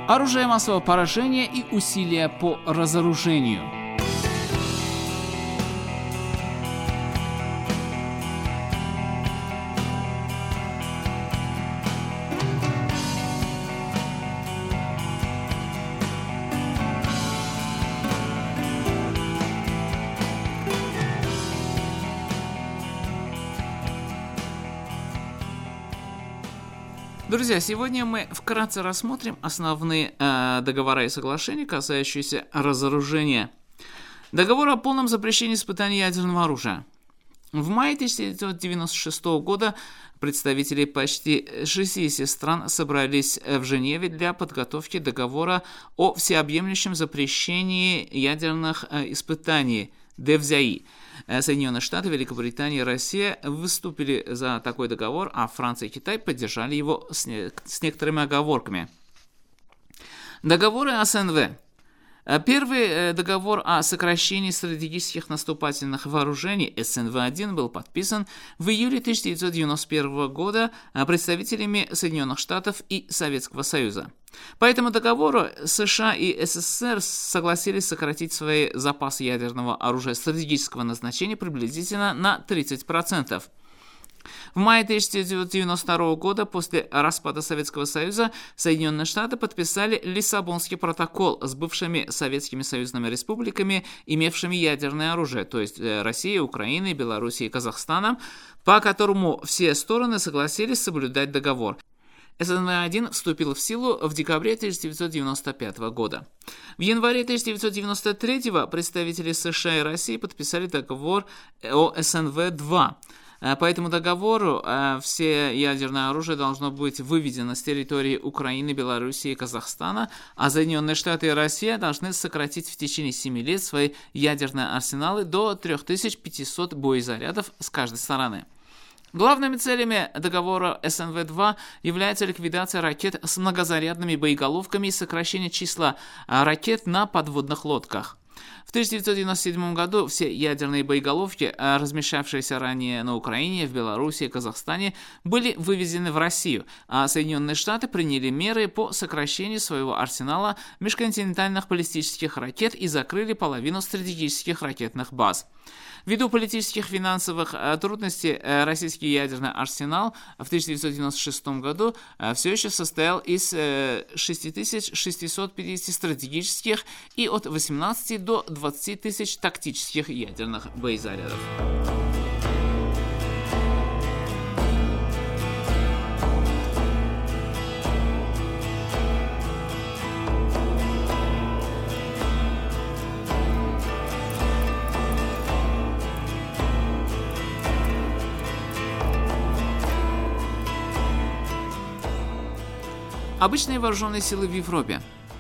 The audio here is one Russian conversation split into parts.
оружие массового поражения и усилия по разоружению. Друзья, сегодня мы вкратце рассмотрим основные договора и соглашения, касающиеся разоружения. Договор о полном запрещении испытаний ядерного оружия. В мае 1996 года представители почти 60 стран собрались в Женеве для подготовки договора о всеобъемлющем запрещении ядерных испытаний ДВЗИ. Соединенные Штаты, Великобритания и Россия выступили за такой договор, а Франция и Китай поддержали его с некоторыми оговорками. Договоры СНВ. Первый договор о сокращении стратегических наступательных вооружений СНВ-1 был подписан в июле 1991 года представителями Соединенных Штатов и Советского Союза. По этому договору США и СССР согласились сократить свои запасы ядерного оружия стратегического назначения приблизительно на 30%. В мае 1992 года, после распада Советского Союза, Соединенные Штаты подписали Лиссабонский протокол с бывшими советскими союзными республиками, имевшими ядерное оружие, то есть Россией, Украиной, Белоруссией и Казахстаном, по которому все стороны согласились соблюдать договор. СНВ-1 вступил в силу в декабре 1995 года. В январе 1993 представители США и России подписали договор о СНВ-2. По этому договору все ядерное оружие должно быть выведено с территории Украины, Белоруссии и Казахстана, а Соединенные Штаты и Россия должны сократить в течение 7 лет свои ядерные арсеналы до 3500 боезарядов с каждой стороны. Главными целями договора СНВ-2 является ликвидация ракет с многозарядными боеголовками и сокращение числа ракет на подводных лодках. В 1997 году все ядерные боеголовки, размещавшиеся ранее на Украине, в Беларуси и Казахстане, были вывезены в Россию, а Соединенные Штаты приняли меры по сокращению своего арсенала межконтинентальных баллистических ракет и закрыли половину стратегических ракетных баз. Ввиду политических и финансовых трудностей российский ядерный арсенал в 1996 году все еще состоял из 6650 стратегических и от 18 до 20 тысяч тактических ядерных боезарядов. Обычные вооруженные силы в Европе.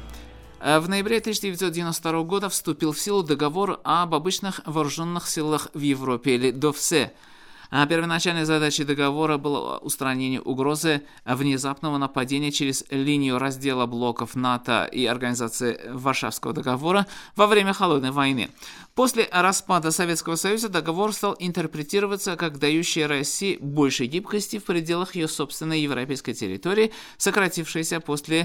В ноябре 1992 года вступил в силу договор об обычных вооруженных силах в Европе, или ДОВСЕ. Первоначальной задачей договора было устранение угрозы внезапного нападения через линию раздела блоков НАТО и Организации Варшавского договора во время Холодной войны. После распада Советского Союза договор стал интерпретироваться как дающий России больше гибкости в пределах ее собственной европейской территории, сократившейся после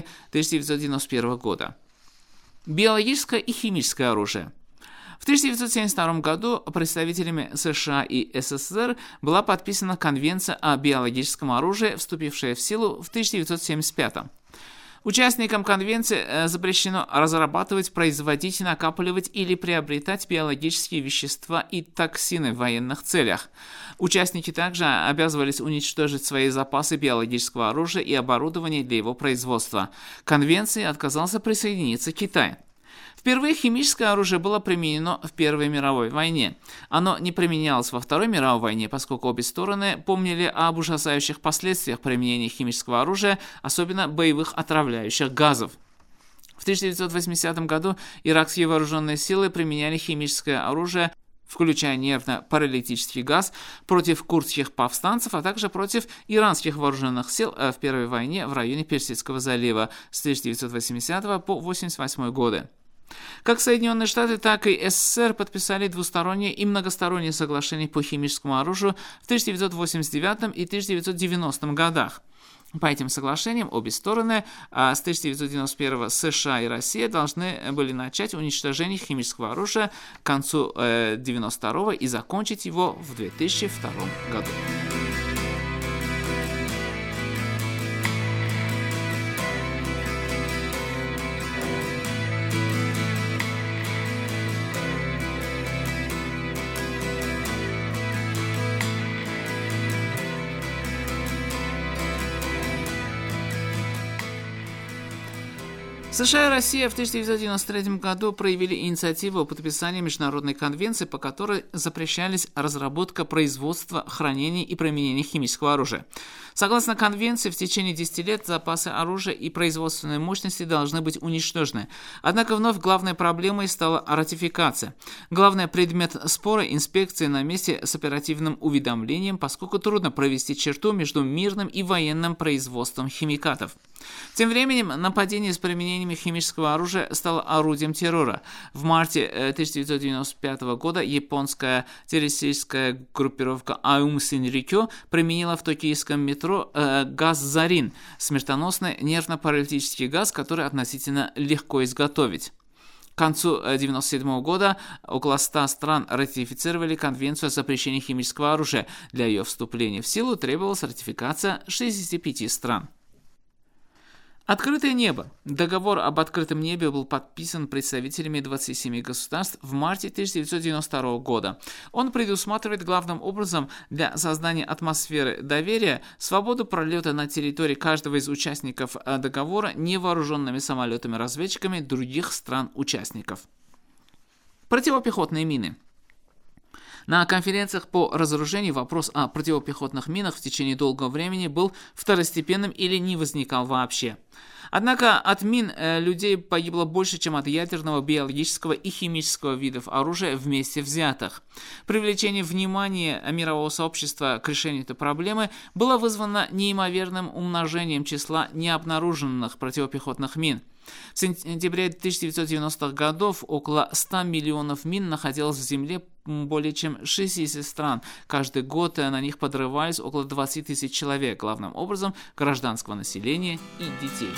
1991 года. Биологическое и химическое оружие. В 1972 году представителями США и СССР была подписана Конвенция о биологическом оружии, вступившая в силу в 1975. Участникам конвенции запрещено разрабатывать, производить, накапливать или приобретать биологические вещества и токсины в военных целях. Участники также обязывались уничтожить свои запасы биологического оружия и оборудования для его производства. К конвенции отказался присоединиться Китай. Впервые химическое оружие было применено в Первой мировой войне. Оно не применялось во Второй мировой войне, поскольку обе стороны помнили об ужасающих последствиях применения химического оружия, особенно боевых отравляющих газов. В 1980 году иракские вооруженные силы применяли химическое оружие, включая нервно-паралитический газ, против курдских повстанцев, а также против иранских вооруженных сил в Первой войне в районе Персидского залива с 1980 по 1988 годы. Как Соединенные Штаты, так и СССР подписали двусторонние и многосторонние соглашения по химическому оружию в 1989 и 1990 годах. По этим соглашениям обе стороны с 1991 США и Россия должны были начать уничтожение химического оружия к концу 1992 и закончить его в 2002 году. США и Россия в 1993 году проявили инициативу о подписании международной конвенции, по которой запрещались разработка, производство, хранение и применение химического оружия. Согласно конвенции, в течение 10 лет запасы оружия и производственные мощности должны быть уничтожены. Однако вновь главной проблемой стала ратификация. Главный предмет спора – инспекции на месте с оперативным уведомлением, поскольку трудно провести черту между мирным и военным производством химикатов. Тем временем нападение с применением химического оружия стало орудием террора. В марте 1995 года японская террористическая группировка Аум Синрикё применила в токийском метро газ зарин, смертоносный нервно-паралитический газ, который относительно легко изготовить. К концу 1997 года около 100 стран ратифицировали Конвенцию о запрещении химического оружия. Для ее вступления в силу требовалась ратификация 65 стран. Открытое небо. Договор об открытом небе был подписан представителями 27 государств в марте 1992 года. Он предусматривает главным образом для создания атмосферы доверия свободу пролета на территории каждого из участников договора невооруженными самолетами-разведчиками других стран-участников. Противопехотные мины. На конференциях по разоружению вопрос о противопехотных минах в течение долгого времени был второстепенным или не возникал вообще. Однако от мин людей погибло больше, чем от ядерного, биологического и химического видов оружия вместе взятых. Привлечение внимания мирового сообщества к решению этой проблемы было вызвано неимоверным умножением числа необнаруженных противопехотных мин. В сентябре 1990-х годов около 100 миллионов мин находилось в земле более чем 60 стран. Каждый год на них подрывались около 20 тысяч человек, главным образом гражданского населения и детей.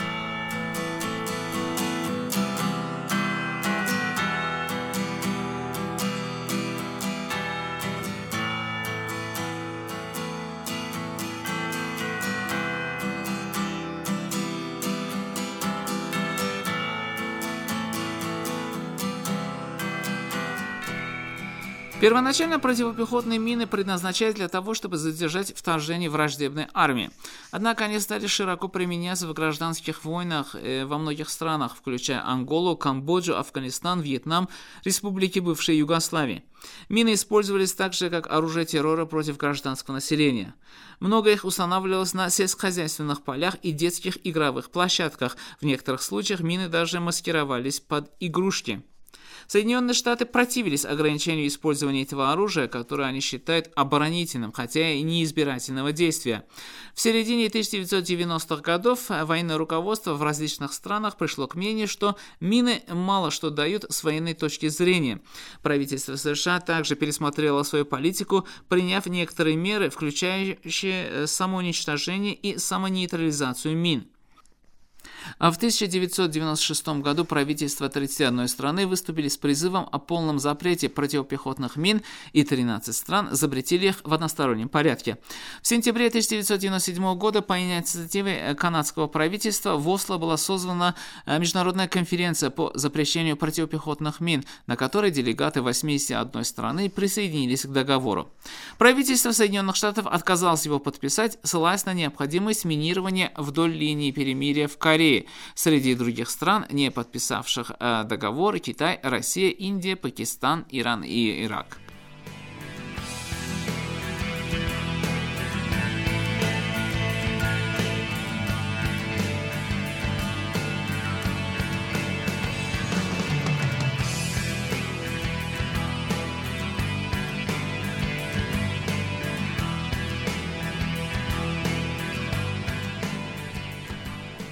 Первоначально противопехотные мины предназначались для того, чтобы задержать вторжение враждебной армии. Однако они стали широко применяться в гражданских войнах во многих странах, включая Анголу, Камбоджу, Афганистан, Вьетнам, республики бывшей Югославии. Мины использовались также как оружие террора против гражданского населения. Много их устанавливалось на сельскохозяйственных полях и детских игровых площадках. В некоторых случаях мины даже маскировались под игрушки. Соединенные Штаты противились ограничению использования этого оружия, которое они считают оборонительным, хотя и неизбирательного действия. В середине 1990-х годов военное руководство в различных странах пришло к мнению, что мины мало что дают с военной точки зрения. Правительство США также пересмотрело свою политику, приняв некоторые меры, включающие самоуничтожение и самонейтрализацию мин. А в 1996 году правительства 31 страны выступили с призывом о полном запрете противопехотных мин, и 13 стран запретили их в одностороннем порядке. В сентябре 1997 года по инициативе канадского правительства в Осло была создана международная конференция по запрещению противопехотных мин, на которой делегаты 81 страны присоединились к договору. Правительство Соединенных Штатов отказалось его подписать, ссылаясь на необходимость минирования вдоль линии перемирия в Корее. Среди других стран, не подписавших договор, Китай, Россия, Индия, Пакистан, Иран и Ирак.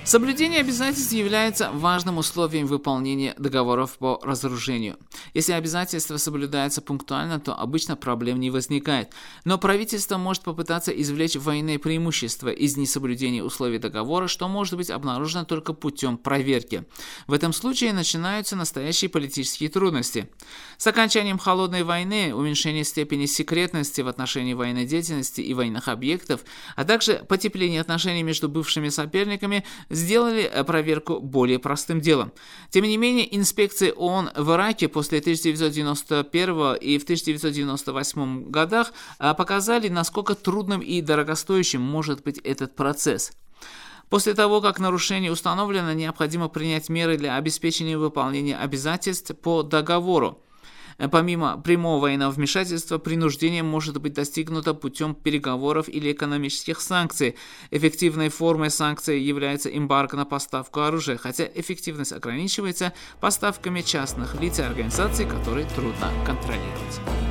Соблюдение обязательств является важным условием выполнения договоров по разоружению. Если обязательства соблюдаются пунктуально, то обычно проблем не возникает. Но правительство может попытаться извлечь военные преимущества из несоблюдения условий договора, что может быть обнаружено только путем проверки. В этом случае начинаются настоящие политические трудности. С окончанием холодной войны, уменьшение степени секретности в отношении военной деятельности и военных объектов, а также потепление отношений между бывшими соперниками сделали проверку более простым делом. Тем не менее, инспекции ООН в Ираке после 1991 и в 1998 годах показали, насколько трудным и дорогостоящим может быть этот процесс. После того, как нарушение установлено, необходимо принять меры для обеспечения выполнения обязательств по договору. Помимо прямого военного вмешательства, принуждение может быть достигнуто путем переговоров или экономических санкций. Эффективной формой санкций является эмбарго на поставку оружия, хотя эффективность ограничивается поставками частных лиц и организаций, которые трудно контролировать.